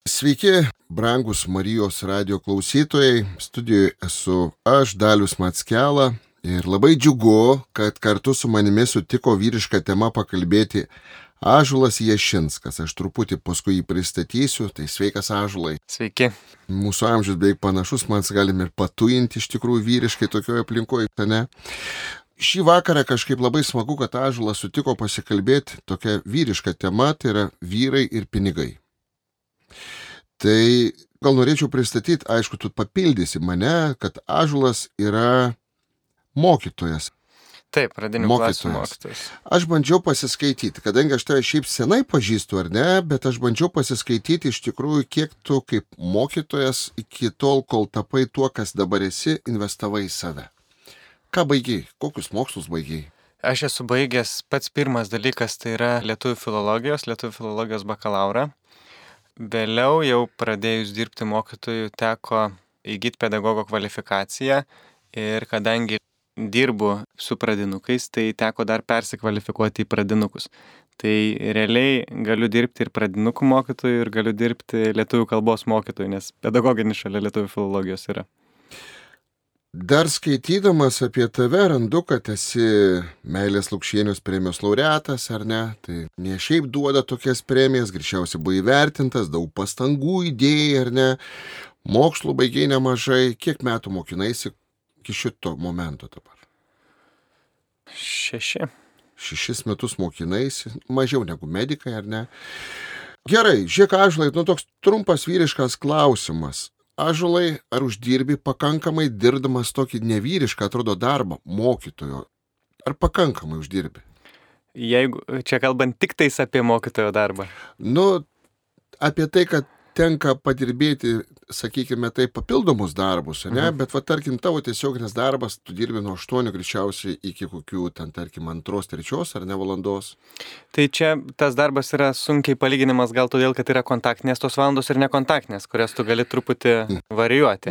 Sveiki, brangus Marijos radio klausytojai. Studijoje esu aš, Dalius Mackela. Ir labai džiugu, kad kartu su manimi sutiko vyrišką temą pakalbėti Ąžuolas Jašinskas. Aš truputį paskui jį pristatysiu. Tai sveikas, Ąžuolai. Sveiki. Mūsų amžius beveik panašus, man galime ir patujinti iš tikrųjų vyriškai tokioje aplinkoje, ne? Šį vakarą kažkaip labai smagu, kad Ąžuolas sutiko pasikalbėti tokia vyriška tema, tai yra vyrai ir pinigai. Tai gal norėčiau pristatyti, aišku, tu papildysi mane, kad Ąžuolas yra mokytojas. Taip, pradinių klasių mokytojas. Aš bandžiau pasiskaityti, kadangi aš tave šiaip senai pažįstu ar ne, bet aš bandžiau pasiskaityti iš tikrųjų, kiek tu kaip mokytojas iki tol, kol tapai tuo, kas dabar esi, investavai į save. Ką baigiai? Kokius mokslus baigiai? Aš esu baigęs, pats pirmas dalykas tai yra lietuvių filologijos bakalaurą. Vėliau jau pradėjus dirbti mokytojų teko įgyti pedagogo kvalifikaciją ir kadangi dirbu su pradinukais, tai teko dar persikvalifikuoti į pradinukus. Tai realiai galiu dirbti ir pradinukų mokytojų ir galiu dirbti lietuvių kalbos mokytojų, nes pedagoginis šalia lietuvių filologijos yra. Dar skaitydamas apie tave randu, kad esi Meilės Lukšienės premijos laureatas, ar ne? Tai ne šiaip duoda tokias premijas, greičiausiai buvo įvertintas, daug pastangų įdėjai, ar ne? Mokslų baigiai nemažai. Kiek metų mokinaisi iki šito momento dabar? 6. 6 metus mokinaisi, mažiau negu medikai, ar ne? Gerai, žiūrėk, Ąžuolai, toks trumpas vyriškas klausimas. Ąžuolai, ar uždirbi pakankamai dirbdamas tokį nevyrišką, atrodo, darbą mokytojo? Ar pakankamai uždirbi? Jeigu čia kalbant tik tais apie mokytojo darbą. Apie tai, kad tenka padirbėti, sakykime, tai papildomus darbus, ne? Bet tarkim, tavo tiesioginis darbas, tu dirbi nuo 8 greičiausiai iki kokių, tarkim, 2-3 ar ne valandos. Tai čia tas darbas yra sunkiai palyginimas gal todėl, kad yra kontaktinės tos valandos ir nekontaktinės, kurias tu gali truputį varijuoti.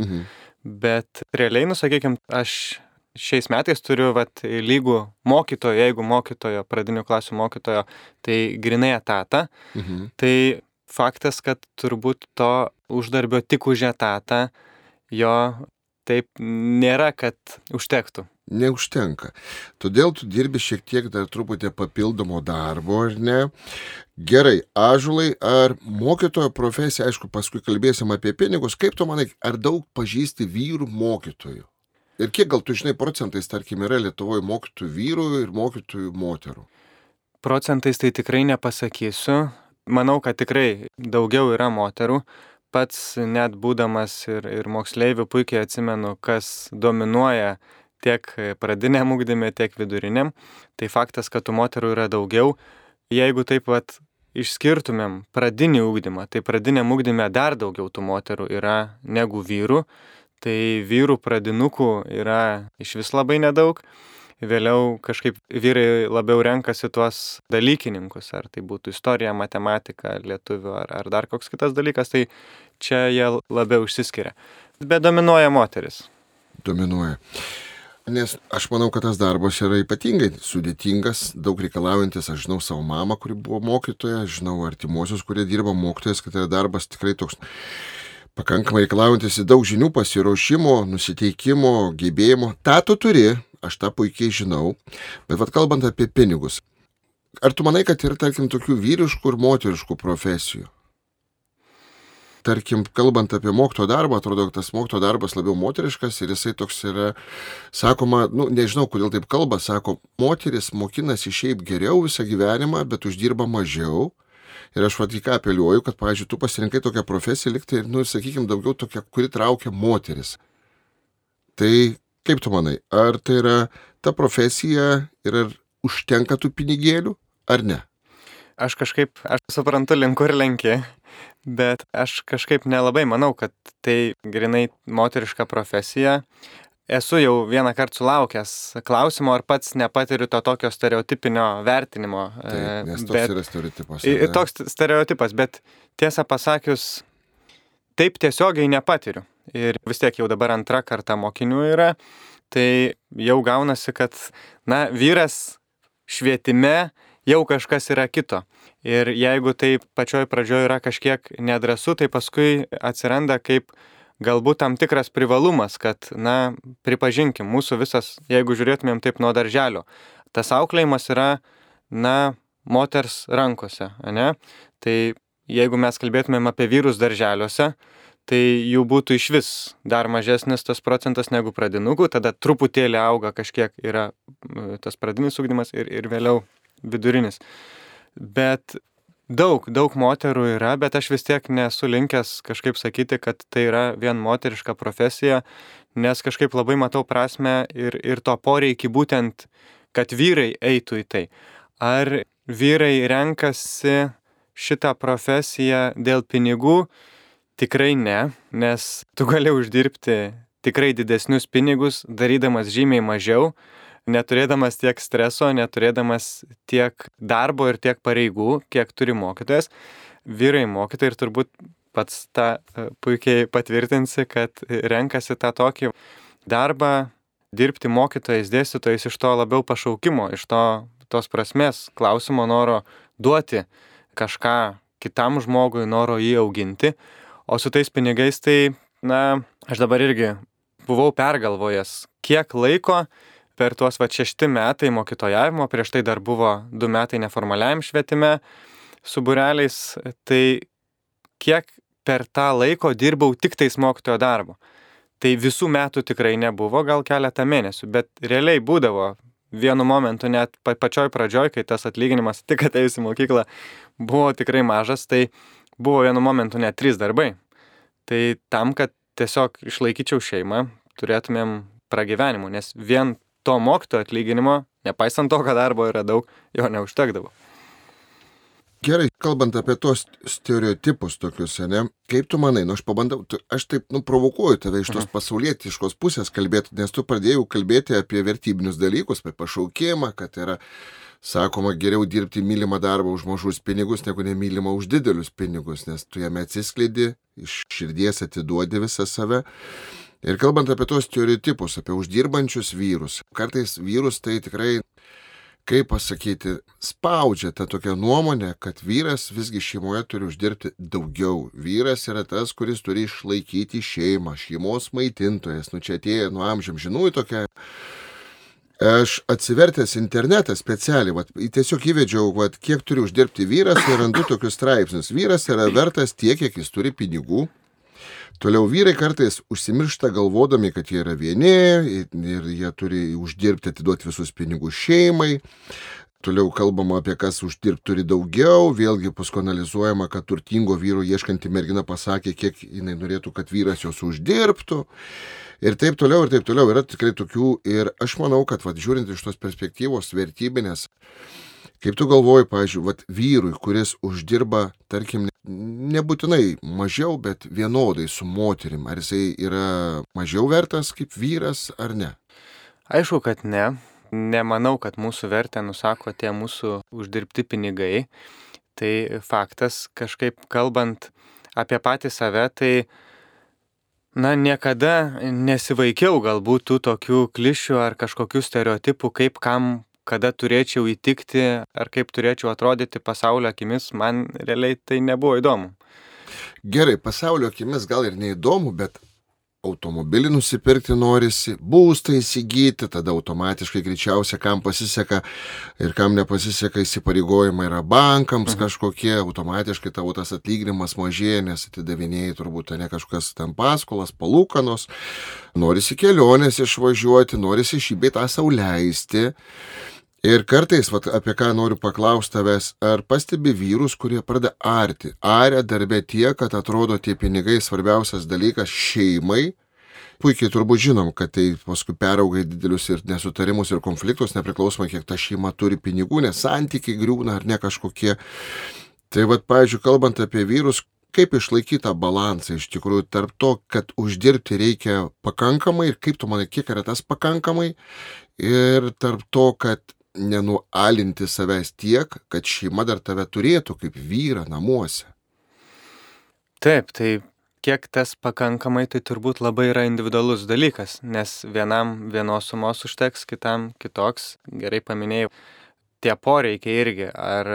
Bet realiai, sakykime, aš šiais metais turiu lygų mokytojo, jeigu mokytojo, pradinių klasių mokytojo, tai grinai etatą. Tai faktas, kad turbūt to uždarbio tik už etatą jo taip nėra, kad užtektų. Neužtenka. Todėl tu dirbi šiek tiek dar truputį papildomo darbo, ar ne? Gerai, Ąžuolai, ar mokytojo profesija, aišku, paskui kalbėsim apie pinigus, kaip tu manai, ar daug pažįsti vyrų mokytojų? Ir kiek gal tu žinai procentais, tarkim, yra Lietuvoje mokytojų vyrų ir mokytojų moterų? Procentais tai tikrai nepasakysiu. Manau, kad tikrai daugiau yra moterų. Pats net būdamas ir moksleivių puikiai atsimenu, kas dominuoja tiek pradiniam ugdyme, tiek viduriniam. Tai faktas, kad tų moterų yra daugiau. Jeigu taip išskirtumėm pradinį ugdymą, tai pradiniam ugdyme dar daugiau tų moterų yra negu vyrų. Tai vyrų pradinukų yra iš vis labai nedaug. Vėliau kažkaip vyrai labiau renkasi tuos dalykininkus, ar tai būtų istorija, matematika, lietuvių ar dar koks kitas dalykas, tai čia jie labiau išsiskiria. Bet dominuoja moteris. Dominuoja. Nes aš manau, kad tas darbas yra ypatingai sudėtingas, daug reikalaujantis. Aš žinau savo mamą, kuri buvo mokytoja, žinau artimuosius, kurie dirba mokytojas, kad tai darbas tikrai toks pakankamai reikalaujantis daug žinių, pasiruošimo, nusiteikimo, gebėjimo. Ta tu turi. Aš tą puikiai žinau, bet kalbant apie pinigus, ar tu manai, kad yra, tarkim, tokių vyriškų ir moteriškų profesijų? Tarkim, kalbant apie mokytojo darbą, atrodo, kad tas mokytojo darbas labiau moteriškas ir jisai toks yra, sakoma, nežinau, kodėl taip kalba, sako, moteris mokinasi šiaip geriau visą gyvenimą, bet uždirba mažiau. Ir aš į ką apeliuoju, kad, pavyzdžiui, tu pasirinkai tokią profesiją, liktai, sakykime, daugiau tokia, kuri traukia moteris. Tai kaip tu manai, ar tai yra ta profesija ir ar užtenka tų pinigėlių, ar ne? Aš suprantu link kur lenki, bet aš kažkaip nelabai manau, kad tai grinai moteriška profesija. Esu jau vieną kartą sulaukęs klausimo, ar pats nepatiriu to tokio stereotipinio vertinimo. Taip, nes toks yra stereotipas. Toks stereotipas, bet tiesą pasakius, taip tiesiogiai nepatiriu. Ir vis tiek jau dabar 2 karta mokinių yra, tai jau gaunasi, kad vyras švietime jau kažkas yra kito. Ir jeigu tai pačioj pradžioje yra kažkiek nedrąsu, tai paskui atsiranda kaip galbūt tam tikras privalumas, kad, pripažinkim, mūsų visas, jeigu žiūrėtumėm taip nuo darželio, tas auklėjimas yra, moters rankose, ne? Tai jeigu mes kalbėtumėm apie vyrus darželiuose, tai jų būtų iš vis dar mažesnis tas procentas negu pradinukų, tada truputėlį auga kažkiek yra tas pradinis ugdymas ir vėliau vidurinis. Bet daug moterų yra, bet aš vis tiek nesu linkęs kažkaip sakyti, kad tai yra vien moteriška profesija, nes kažkaip labai matau prasmę ir to poreikį būtent, kad vyrai eitų į tai. Ar vyrai renkasi šitą profesiją dėl pinigų? Tikrai ne, nes tu gali uždirbti tikrai didesnius pinigus, darydamas žymiai mažiau, neturėdamas tiek streso, neturėdamas tiek darbo ir tiek pareigų, kiek turi mokytojas. Vyrai mokytojai ir turbūt pats tą puikiai patvirtinsi, kad renkasi tą tokį darbą, dirbti mokytojais, dėstytojais iš to labiau pašaukimo, iš tos prasmės, klausimo noro duoti kažką kitam žmogui, noro jį auginti. O su tais pinigais tai, aš dabar irgi buvau pergalvojęs, kiek laiko per tuos 6 metai mokytojavimo, prieš tai dar buvo 2 metai neformaliajam švietime su būreliais, tai kiek per tą laiko dirbau tik tais mokytojo darbo. Tai visų metų tikrai nebuvo, gal keletą mėnesių, bet realiai būdavo vienu momentu net pačioj pradžioj, kai tas atlyginimas tik atėjus į mokyklą buvo tikrai mažas, tai buvo vienu momentu net 3 darbai. Tai tam, kad tiesiog išlaikyčiau šeimą, turėtumėm pragyvenimų, nes vien to mokytojo atlyginimo, nepaisant to, kad darbo yra daug, jo neužtekdavo. Gerai, kalbant apie tos stereotipus tokius, ne? Kaip tu manai, aš pabandau, aš taip provokuoju tave iš tos pasaulietiškos pusės kalbėti, nes tu pradėjau kalbėti apie vertybinius dalykus, apie pašaukimą, kad yra, sakoma, geriau dirbti mylimą darbą už mažus pinigus, negu nemylimą už didelius pinigus, nes tu jame atsiskleidi, iš širdies atiduodi visą save. Ir kalbant apie tos stereotipus, apie uždirbančius vyrus, kartais vyrus tai tikrai, kaip pasakyti, spaudžia tą tokią nuomonę, kad vyras visgi šeimoje turi uždirbti daugiau. Vyras yra tas, kuris turi išlaikyti šeimą, šeimos maitintojas. Čia atėjo nuo amžiams žinųjų tokia. Aš atsivertęs internetą specialiai, tiesiog įvedžiau, kiek turi uždirbti vyras ir randu tokius straipsnius. Vyras yra vertas tiek, kiek jis turi pinigų. Toliau vyrai kartais užsimiršta galvodami, kad jie yra vieni ir jie turi uždirbti, atiduoti visus pinigus šeimai. Toliau kalbama apie kas uždirbti turi daugiau, vėlgi paskui analizuojama, kad turtingo vyro ieškanti mergina pasakė, kiek jinai norėtų, kad vyras jos uždirbtų. Ir taip toliau, yra tikrai tokių. Ir aš manau, kad žiūrint iš tos perspektyvos vertybinės, kaip tu galvoji, pavyzdžiui, vyrui, kuris uždirba, tarkim, nebūtinai mažiau, bet vienodai su moterim, ar jisai yra mažiau vertas kaip vyras, ar ne? Aišku, kad ne. Nemanau, kad mūsų vertę nusako tie mūsų uždirbti pinigai. Tai faktas, kažkaip kalbant apie patį save, tai niekada nesivaikiau galbūt tų tokių klišių ar kažkokių stereotipų, kaip kam kada turėčiau įtikti ar kaip turėčiau atrodyti pasaulio akimis, man realiai tai nebuvo įdomu. Gerai, pasaulio akimis gal ir neįdomu, bet automobilį nusipirkti norisi, būstą įsigyti, tada automatiškai greičiausia, kam pasiseka ir kam nepasiseka, įsipareigojimai yra bankams kažkokie, automatiškai tavo tas atlyginimas mažėja, nes atidavinėjai turbūt ne kažkas ten paskolas, palūkanos, norisi kelionės išvažiuoti, norisi šį bei tą sau leisti. Ir kartais, apie ką noriu paklausti tavęs, ar pastebi vyrus, kurie pradeda arti? Aria darbe tiek, kad atrodo tie pinigai svarbiausias dalykas šeimai. Puikiai turbūt žinom, kad tai paskui perauga į didelius ir nesutarimus ir konfliktus, nepriklausomai kiek ta šeima turi pinigų, nes santykiai griūna ar ne kažkokie. Tai pavyzdžiui, kalbant apie vyrus, kaip išlaikyti tą balansą iš tikrųjų tarp to, kad uždirbti reikia pakankamai ir kaip tu manai, kiek yra tas pakankamai ir tarp to, kad nenualinti savęs tiek, kad šeima dar tave turėtų kaip vyrą namuose. Taip, tai kiek tas pakankamai, tai turbūt labai yra individualus dalykas, nes vienam vienos sumos užteks, kitam kitoks, gerai paminėjau. tie poreikiai irgi, ar,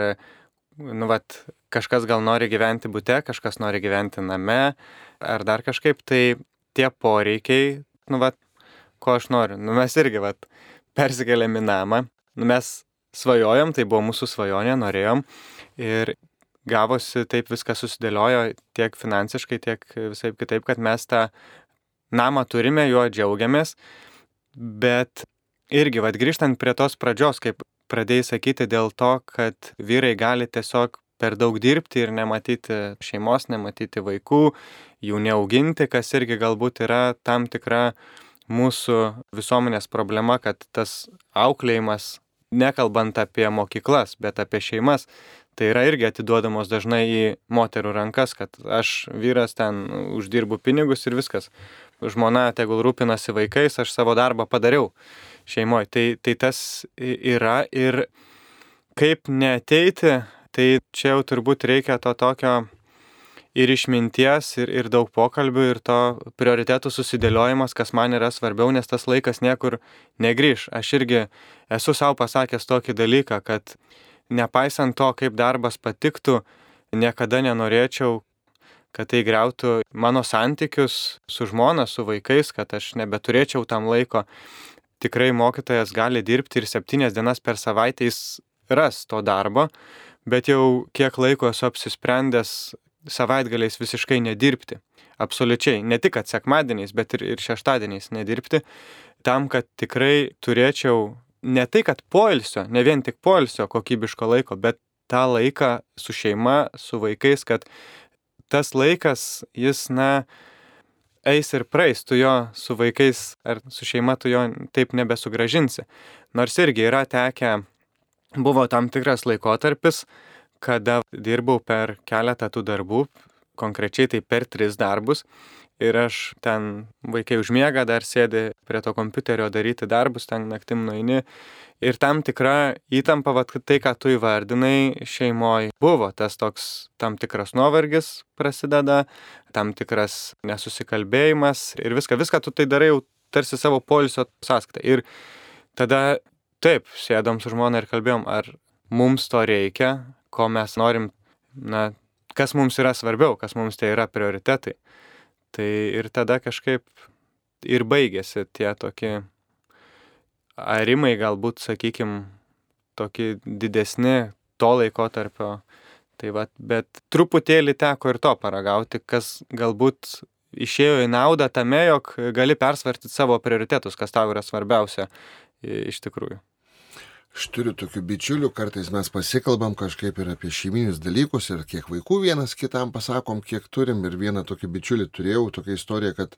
kažkas gal nori gyventi bute, kažkas nori gyventi name, ar dar kažkaip, tai tie poreikiai, ko aš noriu. Mes irgi, persikėlėm į namą, mes svajojom, tai buvo mūsų svajonė, norėjom ir gavosi taip viskas susidėliojo tiek finansiškai, tiek visai kitaip, kad mes tą namą turime, juo džiaugiamės, bet irgi, grįžtant prie tos pradžios, kaip pradėjai sakyti, dėl to, kad vyrai gali tiesiog per daug dirbti ir nematyti šeimos, nematyti vaikų, jų neauginti, kas irgi galbūt yra tam tikra mūsų visuomenės problema, kad tas auklėjimas, nekalbant apie mokyklas, bet apie šeimas, tai yra irgi atiduodamos dažnai į moterų rankas, kad aš vyras ten uždirbu pinigus ir viskas. Žmona tegul rūpinasi vaikais, aš savo darbą padariau šeimoje. Tai tas yra ir kaip neateiti, tai čia jau turbūt reikia to tokio ir išminties, ir daug pokalbių, ir to prioritetų susidėliojimas, kas man yra svarbiau, nes tas laikas niekur negrįš. Aš irgi esu savo pasakęs tokį dalyką, kad nepaisant to, kaip darbas patiktų, niekada nenorėčiau, kad tai griautų mano santykius su žmona, su vaikais, kad aš nebeturėčiau tam laiko. Tikrai mokytojas gali dirbti ir 7 dienas per savaitę jis ras to darbo, bet jau kiek laiko esu apsisprendęs savaitgaliais visiškai nedirbti. Absoliučiai. Ne tik kad sekmadieniais, bet ir šeštadieniais nedirbti, tam, kad tikrai turėčiau ne tai, kad poilsio, ne vien tik poilsio kokybiško laiko, bet tą laiką su šeima, su vaikais, kad tas laikas, jis, eis ir praeis, tu jo su vaikais ar su šeima tu jo taip nebesugražinsi. Nors irgi yra tekę, buvo tam tikras laikotarpis, kada dirbau per keletą tų darbų, konkrečiai tai per 3 darbus. Ir aš ten, vaikai užmiega, dar sėdi prie to kompiuterio daryti darbus, ten naktim nueini. Ir tam tikra įtampa, tai, ką tu įvardinai, šeimoje buvo. Tas toks tam tikras nuovargis prasideda, tam tikras nesusikalbėjimas ir viską tu tai darai jau tarsi savo poilsio sąskaitą. Ir tada taip, sėdom su žmona ir kalbėjom, ar mums to reikia, ko mes norim, kas mums yra svarbiau, kas mums tai yra prioritetai. Tai ir tada kažkaip ir baigėsi tie tokie arimai, galbūt, sakykim, tokie didesni to laikotarpio. Tai bet truputėlį teko ir to paragauti, kas galbūt išėjo į naudą tame, jog gali persvarstyti savo prioritetus, kas tau yra svarbiausia iš tikrųjų. Aš turiu tokių bičiulių, kartais mes pasikalbam kažkaip ir apie šeiminius dalykus ir kiek vaikų vienas kitam pasakom, kiek turim. Ir vieną tokį bičiulį turėjau, tokią istoriją, kad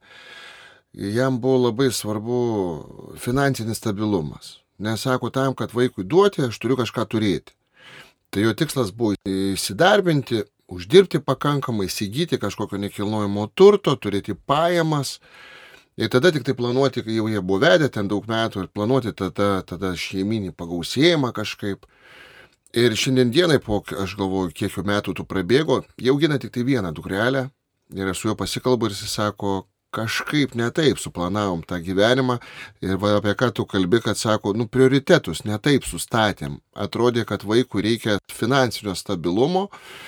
jam buvo labai svarbu finansinis stabilumas. Nes sako, tam, kad vaikui duoti, aš turiu kažką turėti. Tai jo tikslas buvo įsidarbinti, uždirbti pakankamai, įsigyti kažkokio nekilnojamo turto, turėti pajamas. Ir tada tik tai planuoti, kai jau jie buvo vedę ten daug metų ir planuoti tada šeiminį pagausėjimą kažkaip. Ir šiandienai, aš galvoju, kiek jau metų tų prabėgo, jau augina tik tai vieną dukrelę. Ir aš su juo pasikalbu ir jis sako, kažkaip ne taip suplanavom tą gyvenimą. Ir apie ką tu kalbi, kad sako, prioritetus ne taip sustatėm. Atrodė, kad vaikui reikia finansinio stabilumo,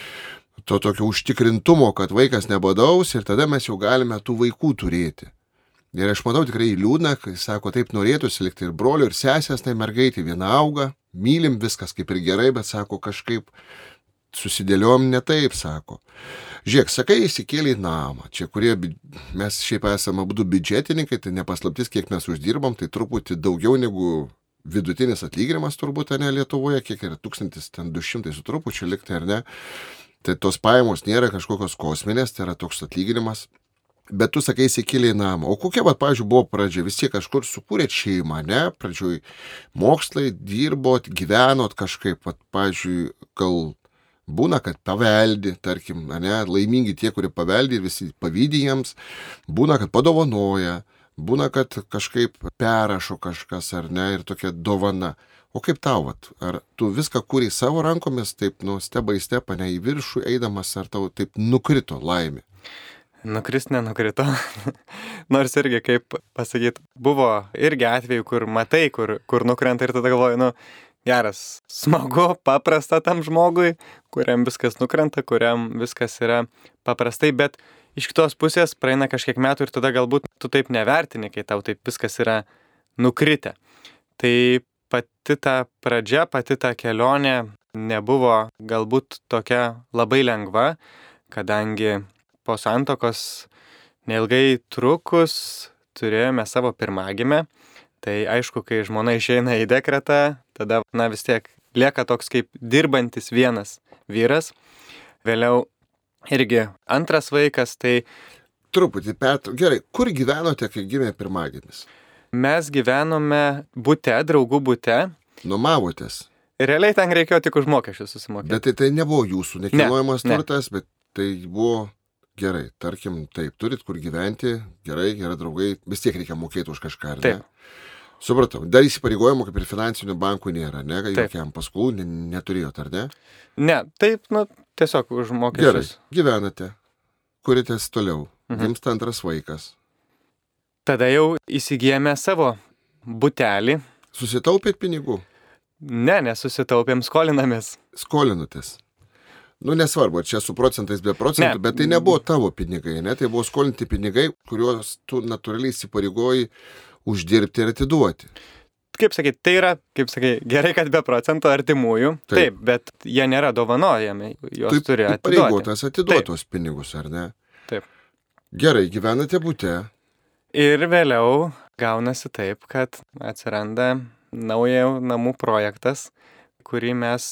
to tokio užtikrintumo, kad vaikas nebadaus ir tada mes jau galime tų vaikų turėti. Ir aš matau tikrai liūdna, kai sako, taip norėtųsi likti ir brolio, ir sesės, tai mergaitė viena auga, mylim viskas kaip ir gerai, bet sako, kažkaip susidėliojom ne taip, sako. Žiūrėk, sakai, įsikėlė į namą. Čia, kurie mes šiaip esame abu biudžetininkai, tai nepaslaptis, kiek mes uždirbam, tai truputį daugiau negu vidutinis atlyginimas turbūt, ne Lietuvoje, kiek yra 1200 su trupučiu likti, ar ne. Tai tos pajamos nėra kažkokios kosminės, tai yra toks atlyginimas. Bet tu sakai, įsikėlė į namą. O kokia, pavyzdžiui, buvo pradžia? Vis tiek kažkur sukūrėt šeimą, ne? Pradžioj mokslai, dirbot, gyvenot kažkaip, pavyzdžiui, gal būna, kad paveldi, tarkim, ne? Laimingi tie, kurie paveldi ir visi pavydi jiems. Būna, kad padovanoja. Būna, kad kažkaip perrašo kažkas, ar ne? Ir tokia dovana. O kaip tau, ar tu viską kūrei savo rankomis, taip, step by step, ne į viršų eidamas, ar tau taip nukrito laimė? Nukrist nenukrito. Nors irgi, kaip pasakyti, buvo irgi atvejų, kur matai, kur nukrenta ir tada galvoju, geras, smagu, paprasta tam žmogui, kuriam viskas nukrenta, kuriam viskas yra paprastai, bet iš kitos pusės praeina kažkiek metų ir tada galbūt tu taip nevertini, kai tau taip viskas yra nukritę. Tai pati ta pradžia, pati ta kelionė nebuvo galbūt tokia labai lengva, kadangi po santuokos neilgai trukus turėjome savo pirmagimę. Tai aišku, kai žmona išeina į dekretą, tada vis tiek lieka toks kaip dirbantis vienas vyras. Vėliau irgi antras vaikas, tai... Truputį, Petru, gerai, kur gyvenote, kai gimė pirmagimis? Mes gyvenome bute, draugų bute. Nuomavotės? Realiai ten reikėjo tik už mokesčius susimokėti. Bet tai nebuvo jūsų nekilnojamas turtas, bet tai buvo gerai. Tarkim, taip, turit kur gyventi, gerai draugai, vis tiek reikia mokėti už kažką, ar ne? Taip. Supratau. Dar įsipareigojimų kaip ir finansinių bankų nėra, ne? Jokiam paskolų neturėjot, ar ne? Ne, taip, tiesiog už mokesčius. Gerai, gyvenate, kuritės toliau, gimsta antras vaikas. Tada jau įsigijame savo butelį. Susitaupėt pinigų? Ne, nesusitaupėm, skolinamės. Skolinotės? Nesvarbu, čia su procentais be procentų, bet tai nebuvo tavo pinigai, ne? Tai buvo skolinti pinigai, kuriuos tu natūraliai įsipareigoji uždirbti ir atiduoti. Kaip sakyti, tai yra, gerai, kad be procento artimųjų. Taip, bet jie nėra dovanojami, juos turi atiduoti. Pareigotas atiduotos pinigus, ar ne? Taip. Gerai, gyvenate bute. Ir vėliau gaunasi taip, kad atsiranda naujo namų projektas, kurį mes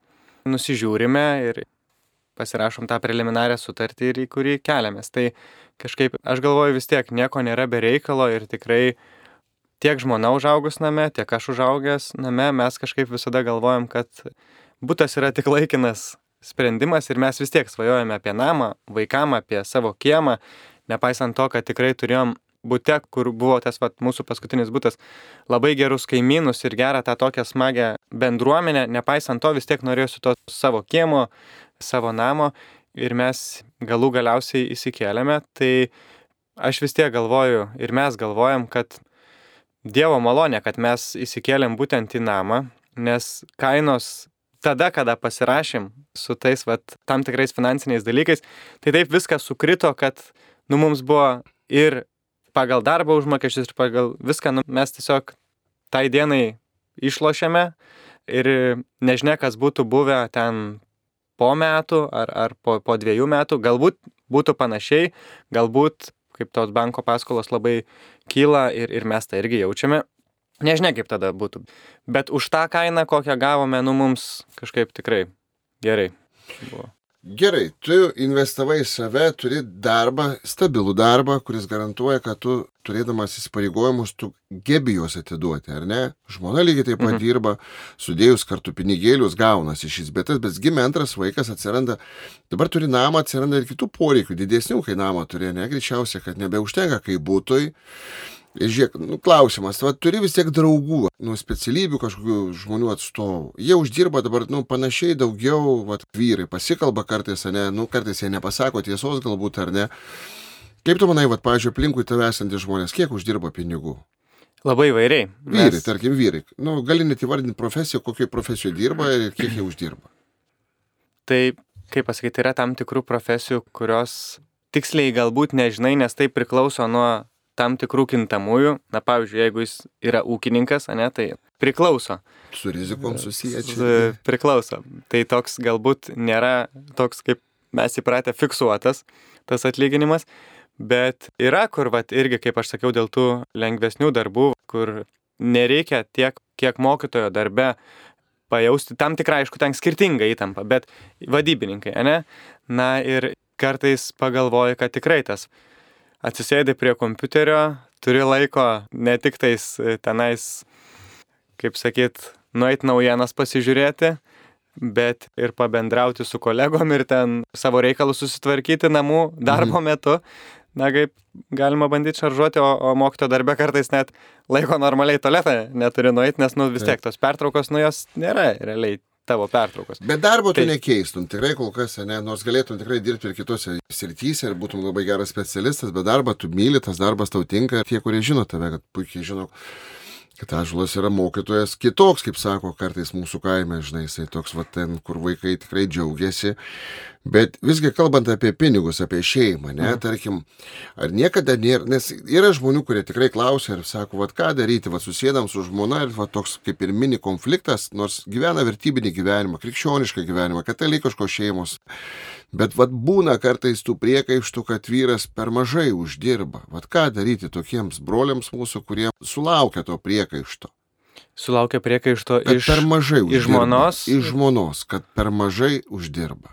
nusižiūrime ir pasirašom tą preliminarią sutartį ir į kurį keliamės. Tai kažkaip, aš galvoju, vis tiek nieko nėra be reikalo ir tikrai tiek žmona užaugus name, tiek aš užaugęs name, mes kažkaip visada galvojam, kad butas yra tik laikinas sprendimas ir mes vis tiek svajojame apie namą, vaikam, apie savo kiemą, nepaisant to, kad tikrai turėjom bute, kur buvo tas mūsų paskutinis butas, labai gerus kaimynus ir gerą tą tokią smagę bendruomenę, nepaisant to vis tiek norėjusi to savo kiemo, savo namo ir mes galiausiai įsikėlėme, tai aš vis tiek galvoju ir mes galvojam, kad Dievo malonė, kad mes įsikėlėm būtent į namą, nes kainos tada, kada pasirašėm su tais tam tikrais finansiniais dalykais, tai taip viskas sukrito, kad mums buvo ir pagal darbo užmokesčius ir pagal viską, mes tiesiog tai dienai išlošėme ir nežinia, kas būtų buvę ten po metų ar po 2 metų, galbūt būtų panašiai, galbūt kaip tos banko paskolos labai kyla ir mes tą irgi jaučiame. Nežinia, kaip tada būtų. Bet už tą kainą, kokią gavome, mums kažkaip tikrai gerai buvo. Gerai, tu investavai į save, turi darbą, stabilų darbą, kuris garantuoja, kad tu turėdamas įsipareigojimus, tu gebi juos atiduoti, ar ne? Žmona lygiai taip pat dirba, sudėjus kartu pinigėlius gaunasi šis, bet gimė antras vaikas, atsiranda, dabar turi namą, atsiranda ir kitų poreikių, didesnių, kai namą turi, ne? Greičiausiai, kad nebeužtenka, kai būtui. Ir žiūrėk, klausimas, turi vis tiek draugų, specialybių kažkokių žmonių atstovų. Jie uždirba dabar, panašiai daugiau, vyrai pasikalba kartais, ne, kartais jie nepasako tiesos galbūt, ar ne. Kaip tu manai, pavyzdžiui, aplinkui tave esantys žmonės, kiek uždirba pinigų? Labai įvairiai. Vyrai, tarkim, vyrai. Gali net įvardinti profesiją, kokioje profesijoje dirba ir kiek jie uždirba. Tai, kaip pasakyti, yra tam tikrų profesijų, kurios tiksliai galbūt nežinai, nes tai priklauso nuo tam tikrų kintamųjų. Pavyzdžiui, jeigu jis yra ūkininkas, tai priklauso. Su rizikom susiję čia. Priklauso. Tai toks galbūt nėra toks, kaip mes įpratę, fiksuotas tas atlyginimas, bet yra, kur irgi, kaip aš sakiau, dėl tų lengvesnių darbų, kur nereikia tiek, kiek mokytojo darbe pajausti tam tikrą, aišku, ten skirtingą įtampą, bet vadybininkai, ne? Ir kartais pagalvoju, kad tikrai tas atsisėdi prie kompiuterio, turi laiko ne tik tais tenais, kaip sakyt, nueit naujienas pasižiūrėti, bet ir pabendrauti su kolegom ir ten savo reikalus susitvarkyti namų darbo metu. Kaip galima bandyti šaržuoti, o mokytojo darbe kartais net laiko normaliai tualetą neturi nueit, nes vis tiek tos pertraukos jos nėra realiai tavo pertraukos. Bet darbo tu nekeistum, tikrai kol kas, nors galėtum tikrai dirbti ir kitose srityse ir būtum labai geras specialistas, bet darbą tu myli, tas darbas tau tinka ir tie, kurie žino tave, kad puikiai žino, Kad ąžuolas yra mokytojas kitoks, kaip sako kartais mūsų kaime, žinai, jisai toks va ten, kur vaikai tikrai džiaugiasi. Bet visgi kalbant apie pinigus, apie šeimą, ne, tarkim, ar niekada nėra, nes yra žmonių, kurie tikrai klausia ir sako, va ką daryti, va susėdam su žmona ir va toks kaip ir mini konfliktas, nors gyvena vertybinį gyvenimą, krikščionišką gyvenimą, katalikiškos šeimos. Bet vat būna kartais tų priekaištų, kad vyras per mažai uždirba. Vat ką daryti tokiems broliams mūsų, kurie sulaukia to priekaišto? Sulaukia priekaišto Kad per mažai iš uždirba. žmonos. Iš žmonos, kad per mažai uždirba.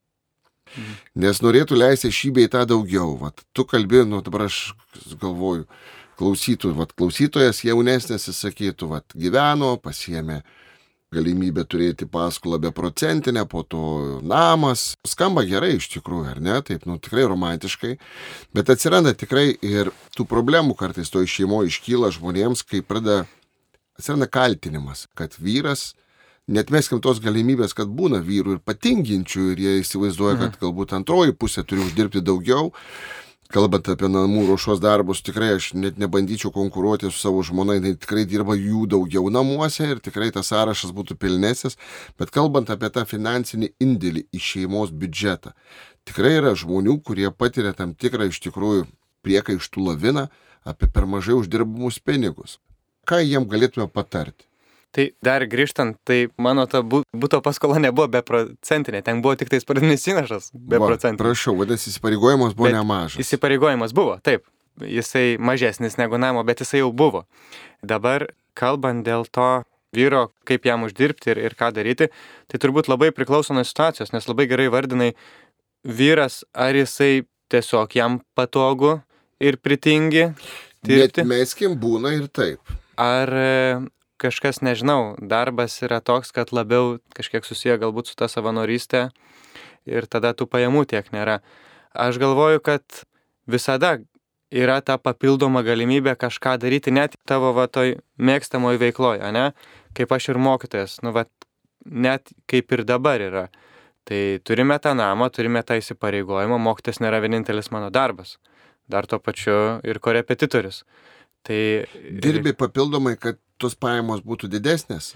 Nes norėtų leisti šį bei tą daugiau. Vat tu kalbi, nu dabar aš galvoju, klausytojas jaunesnis jis sakytų, vat gyveno, pasiėmė galimybę turėti paskolą beprocentinę, po to namas. Skamba gerai iš tikrųjų, ar ne? Taip, nu tikrai romantiškai. Bet atsiranda tikrai ir tų problemų kartais to šeimoje iškyla žmonėms, kai atsiranda kaltinimas, kad vyras, netmeskim tos galimybės, kad būna vyrų ir patinginčių ir jie įsivaizduoja, kad galbūt antroji pusė turi uždirbti daugiau. Kalbant apie namų ruošos darbus, tikrai aš net nebandyčiau konkuruoti su savo žmona, jinai tikrai dirba jų daugiau namuose ir tikrai tas sąrašas būtų pilnesnis, bet kalbant apie tą finansinį indėlį į šeimos biudžetą, tikrai yra žmonių, kurie patiria tam tikrą iš tikrųjų priekaištų laviną apie per mažai uždirbamus pinigus. Ką jiem galėtume patarti? Tai dar grįžtant, tai mano ta būto paskola nebuvo beprocentinė, ten buvo tik tais pradinis įnašas beprocentinė. Prašau, vadinasi, įsipareigojimas buvo nemažas. Įsipareigojimas buvo, taip. Jisai mažesnis negu namo, bet jisai jau buvo. Dabar, kalbant dėl to vyro, kaip jam uždirbti ir ką daryti, tai turbūt labai priklauso nuo situacijos, nes labai gerai vardinai vyras, ar jisai tiesiog jam patogu ir pritingi dirbti. Net meskim būna ir taip. Ar kažkas, nežinau, darbas yra toks, kad labiau kažkiek susiję galbūt su ta savanorystė ir tada tų pajamų tiek nėra. Aš galvoju, kad visada yra ta papildoma galimybė kažką daryti net tavo toj mėgstamoj veikloje, ne? Kaip aš ir mokytojas, net kaip ir dabar yra. Tai turime tą namą, turime tą įsipareigojimą, mokytojas nėra vienintelis mano darbas. Dar tuo pačiu ir korepetitorius. Dirbi papildomai, kad tos pajamos būtų didesnės?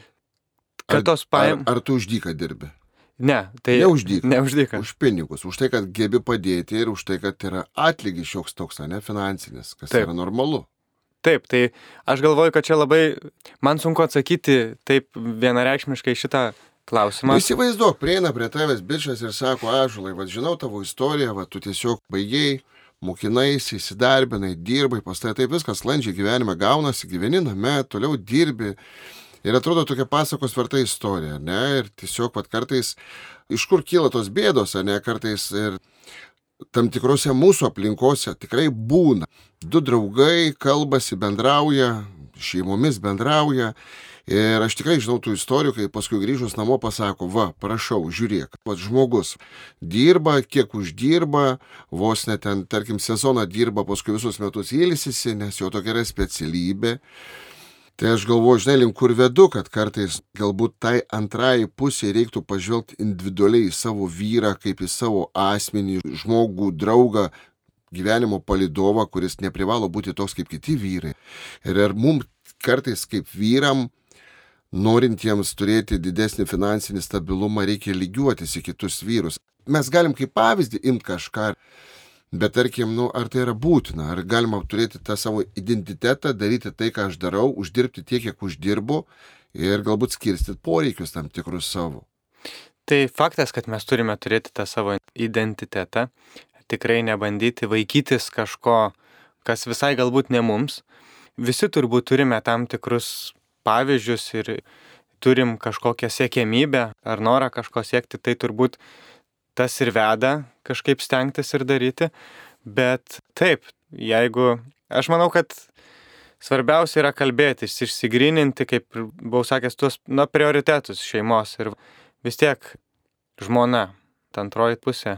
Ar tu už dyką dirbi? Ne, tai neuždyka. Už pinigus, už tai, kad gebi padėti ir už tai, kad yra atlygis šioks toks, ne finansinis, kas yra normalu. Taip, tai aš galvoju, kad čia labai, man sunku atsakyti taip vienareikšmiškai šitą klausimą. Įsivaizduok, prieina prie tavęs bičas ir sako, ąžuolai, žinau tavo istoriją, tu tiesiog baigėjai, mokinaisi, įsidarbinai, dirbai, pas tai taip viskas sklandžiai gyvenime gaunasi, gyveni name, toliau dirbi. Ir atrodo tokia pasakos verta istorija, ne? Ir tiesiog kartais, iš kur kyla tos bėdos, ne? Kartais ir tam tikrose mūsų aplinkose tikrai būna. Du draugai kalbasi, bendrauja, šeimomis bendrauja. Ir aš tikrai žinau tų istorijų, kai paskui grįžus namo pasako, prašau, žiūrėk, žmogus dirba, kiek uždirba, vos net ten, tarkim, sezoną dirba, paskui visus metus ilsisi, nes jo tokia yra specialybė. Tai aš galvoju, žinai, link kur vedu, kad kartais galbūt tai antrai pusė reiktų pažvelgti individualiai į savo vyrą, kaip į savo asmenį, žmogų, draugą, gyvenimo palydovą, kuris neprivalo būti toks kaip kiti vyrai. Ir ar mums kartais kaip vyram, norintiems turėti didesnį finansinį stabilumą, reikia lygiuotis į kitus vyrus. Mes galim kaip pavyzdį imti kažką, bet tarkim, ar tai yra būtina, ar galima turėti tą savo identitetą, daryti tai, ką aš darau, uždirbti tiek, kiek uždirbu ir galbūt skirstyti poreikius tam tikrus savo. Tai faktas, kad mes turime turėti tą savo identitetą, tikrai nebandyti vaikytis kažko, kas visai galbūt ne mums. Visi turbūt turime tam tikrus pavyzdžius ir turim kažkokią siekiamybę ar norą kažko siekti, tai turbūt tas ir veda kažkaip stengtis ir daryti. Bet taip, aš manau, kad svarbiausia yra kalbėtis, išsigryninti, kaip buvau sakęs, tuos prioritetus šeimos ir vis tiek žmona, ta antroji pusė,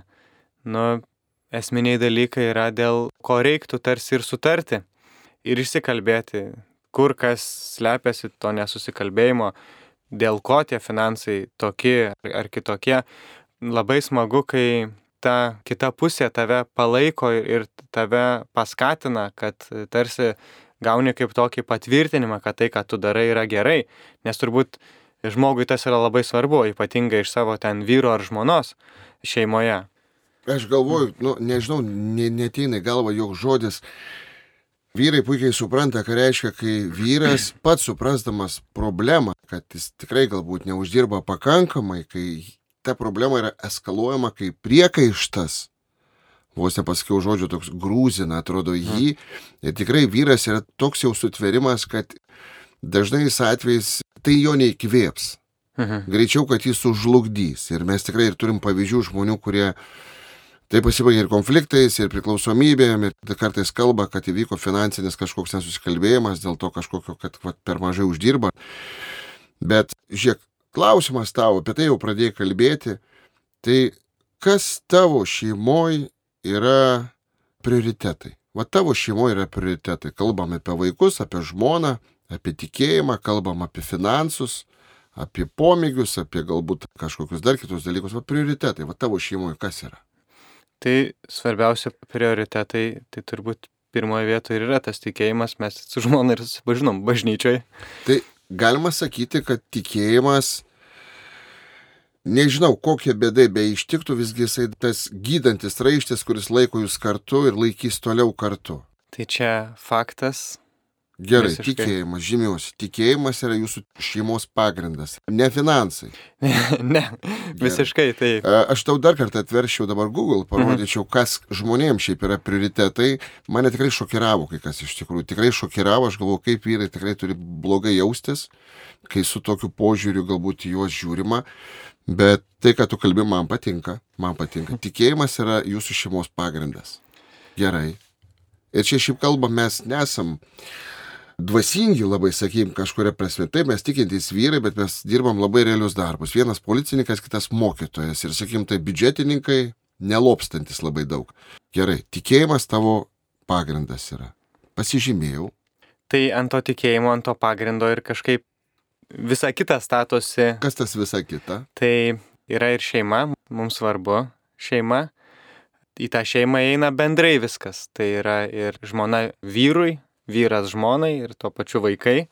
esminiai dalykai yra dėl ko reiktų tarsi ir sutarti ir išsikalbėti, kur kas slepiasi to nesusikalbėjimo, dėl ko tie finansai tokie ar kitokie. Labai smagu, kai ta kita pusė tave palaiko ir tave paskatina, kad tarsi gauni kaip tokį patvirtinimą, kad tai, ką tu darai, yra gerai, nes turbūt žmogui tas yra labai svarbu, ypatingai iš savo ten vyro ar žmonos šeimoje. Aš galvoju, nežinau, neteina į galvą joks žodis. Vyrai puikiai supranta, ką reiškia, kai vyras pats suprasdamas problemą, kad jis tikrai galbūt neuždirba pakankamai, kai ta problema yra eskaluojama kaip priekaištas. Vos nepasakiau žodžio, toks grūzina, atrodo jį. Ir tikrai vyras yra toks jau sutverimas, kad dažnais atvejais tai jo neįkvėps. Greičiau, kad jis sužlugdys. Ir mes tikrai ir turim pavyzdžių žmonių, kurie tai pasibaigia ir konfliktais, ir priklausomybėm, ir kartais kalba, kad įvyko finansinis kažkoks nesusikalbėjimas dėl to kažkokio, kad per mažai uždirba. Bet, žiūrėk, klausimas tavo, apie tai jau pradėjai kalbėti, tai kas tavo šeimoje yra prioritetai? Va tavo šeimoje yra prioritetai. Kalbam apie vaikus, apie žmoną, apie tikėjimą, kalbam apie finansus, apie pomėgius, apie galbūt kažkokius dar kitus dalykus. Va prioritetai, va tavo šeimoje kas yra? Tai svarbiausia prioritetai, tai turbūt pirmoje vietoje ir yra tas tikėjimas, mes su žmona ir susipažinom bažnyčioje. Tai galima sakyti, kad tikėjimas, nežinau, kokie bėdai beištiktų, visgi jisai tas gydantis raištis, kuris laiko jūs kartu ir laikys toliau kartu. Tai čia faktas. Gerai, Visiškai. tikėjimas, žymiausi. Tikėjimas yra jūsų šeimos pagrindas, ne finansai. Ne, visiškai tai. Aš tau dar kartą atveršiau dabar Google, parodyčiau, kas žmonėms šiaip yra prioritetai. Mane tikrai šokiravo kai kas iš tikrųjų. Tikrai šokiravo, aš galvoju, kaip vyrai tikrai turi blogai jaustis, kai su tokiu požiūriu galbūt į juos žiūrima. Bet tai, ką tu kalbi, man patinka. Tikėjimas yra jūsų šeimos pagrindas. Gerai. Ir čia šiaip kalbam, mes nesam dvasingi labai, sakykim, kažkuria prasme. Taip, mes tikintys vyrai, bet mes dirbam labai realius darbus. Vienas policininkas, kitas mokytojas. Ir, sakykim, tai biudžetininkai nelopstantis labai daug. Gerai, tikėjimas tavo pagrindas yra. Pasižymėjau. Tai ant to tikėjimo, ant to pagrindo ir kažkaip visa kita statosi. Kas tas visa kita? Tai yra ir šeima, mums svarbu šeima. Į tą šeimą eina bendrai viskas. Tai yra ir žmona vyrui, vyras žmonai ir tuo pačiu vaikai.